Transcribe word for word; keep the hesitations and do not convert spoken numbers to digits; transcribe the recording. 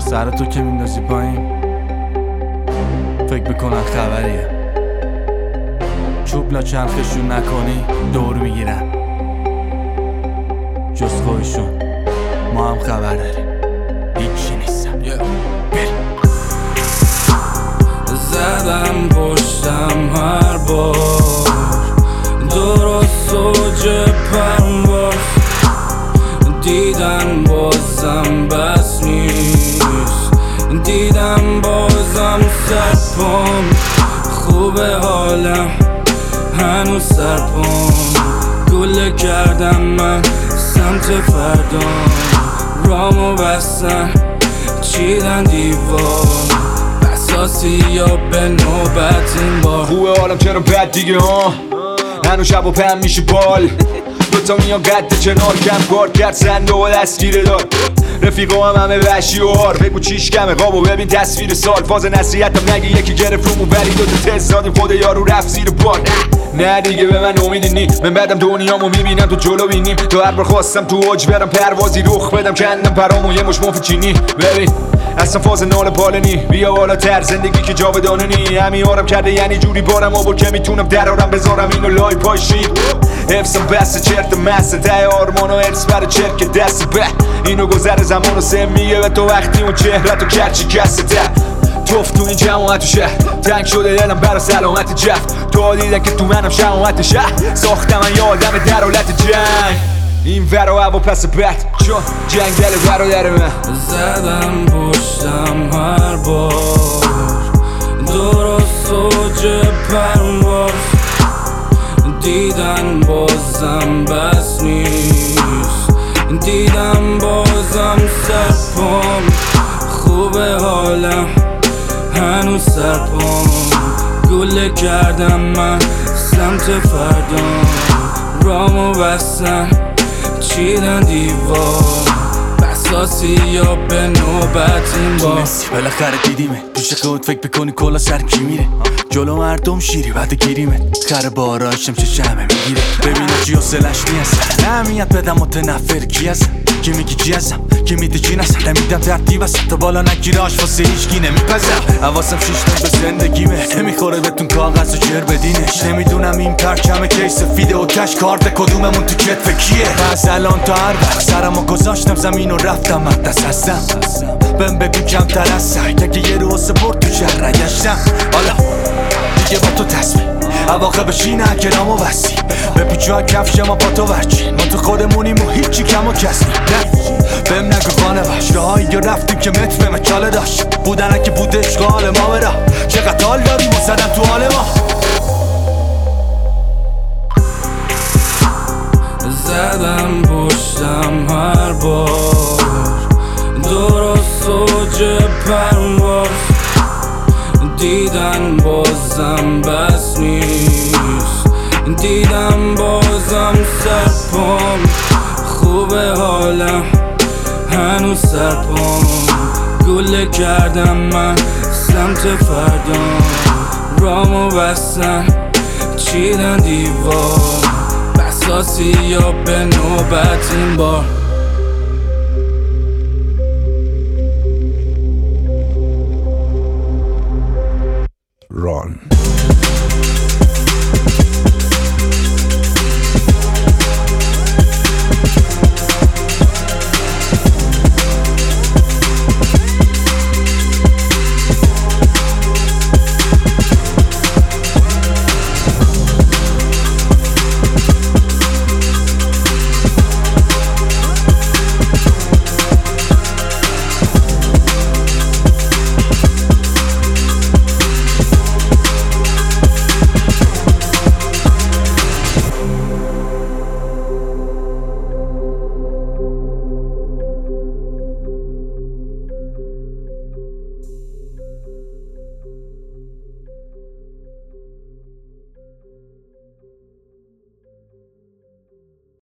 سر تو که میندازی پایین فکر بکنن خبریه، چوب لا چرخشون نکنی دور میگیرن، جز خودشون ما هم خبر داریم هیچی نیستم. زدم پشتم هر بار درست اوج پرواز، دیدن بازم بس نیست، دیدم بازم سرپام، خوبه حالم هنوز سرپام، گله کردم من سمت فردام، رامو بستن چیدن دیوار، بساسی یا به نوبت این بار. خوبه حالم چرا بد دیگه ها، هنو شب و پم میشه بال، دوتا میان قد کنار کم کار کرد سنده و دستگیره دار، رفیقا هم همه وحشی و هار، بگو چیش کمه قابو ببین تصویر سال، فاز نصیحتم نگی یکی گرفت رومو ولی دوتا تست دادیم خود یارو رفت زیر بار. نه دیگه به من امیدی نی، من بعدم دنیامو میبینم تو جلو بینیم، تو هر بار خواستم تو اوج برم پروازی رخ بدم کندم پرامو یه مش مفت چینی، ببین اصلا فاز نال پالنی، بیا بالاتر زندگی که جاودانه نی، همین آرم کرده یعنی جوری بارم آور که میتونم درارم بذارم اینو لای پای شیر، حفظم بسته چرت مسته ته آرمان و ارس بر چرک دست به اینو گذر زمان و سه میگه به تو وقتی اون چهرت و کرچی کسته ته توف تو این جماعت و شهر، تنگ شده دلم برا سلامت جفت، تو دیدن که تو منم شماعت شهر، ساختم من یه آدم در حالت جنگ، این ورا هوا پس بد چون جنگل برادر من. زدم پشتم هر بار درست اوج پرواز، دیدن بازم بس نیست، دیدم بازم سرپام، خوبه حالم هنوز سرپام، گله کردم من سمت فردام، رامو بستن چیدن دیوار، بساسی یا به نوبت این بار. بالاخره دیدیمه دوش خود فکر بکنی کلا سر کی میره، جلو مردم شیری بعد گیریمه، خر بارایشم چه شمه میگیره، ببینه چی حسلش نیست، نمیاد بدم متنفر کی هستم، کی میگی چی هستم، کی میده چی نستم، نمیدم ترتیب هستم تا بالا نگیره آش واسه هیچکی نمیپزم، حواسم شیشتن به زندگیمه، نمیخوره بهتون کاغذ و جر بدینش، نمیدونم این پرچم کیس فیده و کش کارت کدوممون تو کتف کیه، از الان تا هر وقت سرمو گذاشتم زمین و رفتم مقدس هستم، بهم بگو کمتر از سر که یه رو سپورت تو شهر گشتم، حالا دیگه با تو تصمیم عواقب شینه کرامو بستی، به پیچو کفش ما با تو ورچی، ما تو خودمونیم و هیچی کم و کسی نه بهم نگو خانه وش، راهایی یا رفتیم که متر به مچاله داشت، بودنه که بود اشغال ما برا، چقدر حال داریم و زدم تو حال ما. زدم پشتم هر بار درست اوج پرواز، دیدن بازم بس نیست، دیدم بازم سرپام، خوبه حالم هنوز سرپام، گله کردم من سمت فردام، رامو بستن چیدن دیوار، بساسی یا به نوبت این بار.